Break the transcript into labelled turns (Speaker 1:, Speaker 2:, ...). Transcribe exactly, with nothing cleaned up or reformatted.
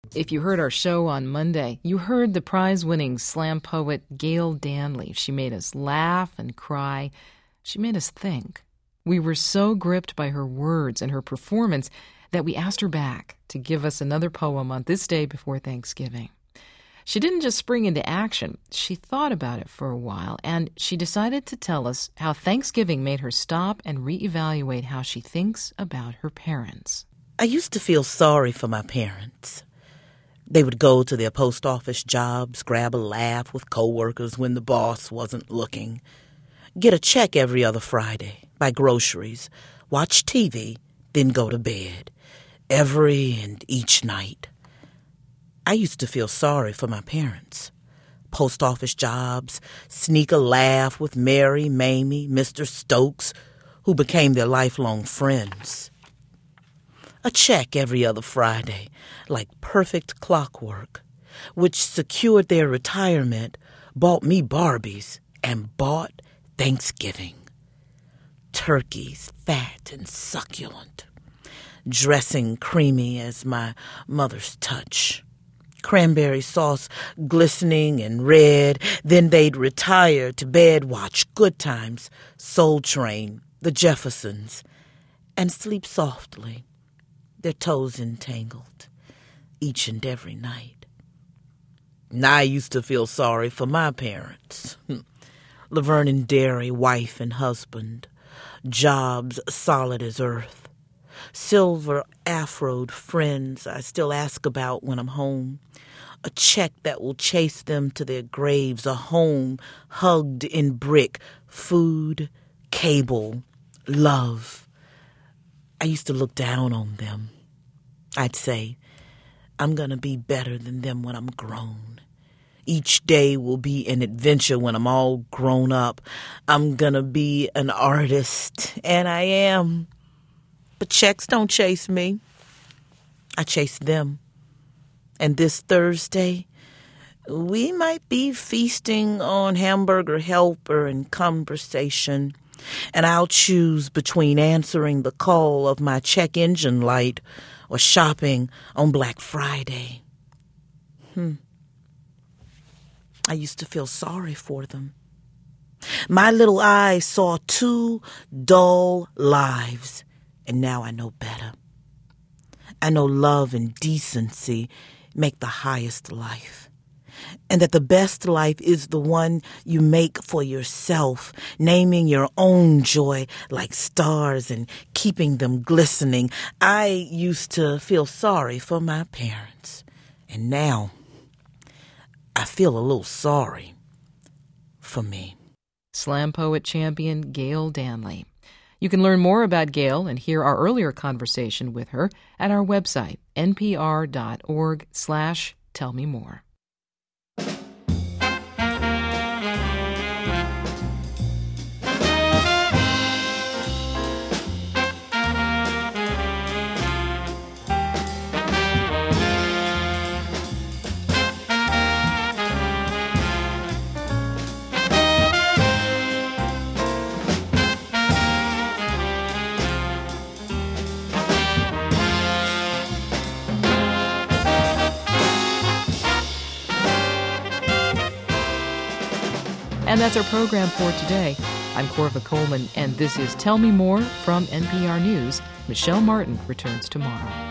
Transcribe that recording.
Speaker 1: If you heard our show on Monday, you heard the prize-winning slam poet Gail Danley. She made us laugh and cry. She made us think. We were so gripped by her words and her performance that we asked her back to give us another poem on this day before Thanksgiving. She didn't just spring into action. She thought about it for a while, and she decided to tell us how Thanksgiving made her stop and reevaluate how she thinks about her parents.
Speaker 2: I used to feel sorry for my parents. They would go to their post office jobs, grab a laugh with coworkers when the boss wasn't looking, get a check every other Friday, buy groceries, watch T V, then go to bed, every and each night. I used to feel sorry for my parents. Post office jobs, sneak a laugh with Mary, Mamie, Mister Stokes, who became their lifelong friends. A check every other Friday, like perfect clockwork, which secured their retirement, bought me Barbies, and bought Thanksgiving. Turkeys, fat and succulent. Dressing creamy as my mother's touch. Cranberry sauce glistening and red. Then they'd retire to bed, watch Good Times, Soul Train, The Jeffersons, and sleep softly, their toes entangled, each and every night. And I used to feel sorry for my parents. Laverne and Derry, wife and husband, jobs solid as earth, silver afroed friends I still ask about when I'm home, a check that will chase them to their graves, a home hugged in brick, food, cable, love. I used to look down on them. I'd say, I'm going to be better than them when I'm grown. Each day will be an adventure when I'm all grown up. I'm going to be an artist, and I am. But checks don't chase me. I chase them. And this Thursday, we might be feasting on hamburger helper and conversation, and I'll choose between answering the call of my check engine light or shopping on Black Friday. Hmm. I used to feel sorry for them. My little eyes saw two dull lives, and now I know better. I know love and decency make the highest life, and that the best life is the one you make for yourself, naming your own joy like stars and keeping them glistening. I used to feel sorry for my parents, and now I feel a little sorry for me.
Speaker 1: Slam poet champion Gail Danley. You can learn more about Gail and hear our earlier conversation with her at our website, npr.org slash tell me more. And that's our program for today. I'm Corva Coleman, and this is Tell Me More from N P R News. Michelle Martin returns tomorrow.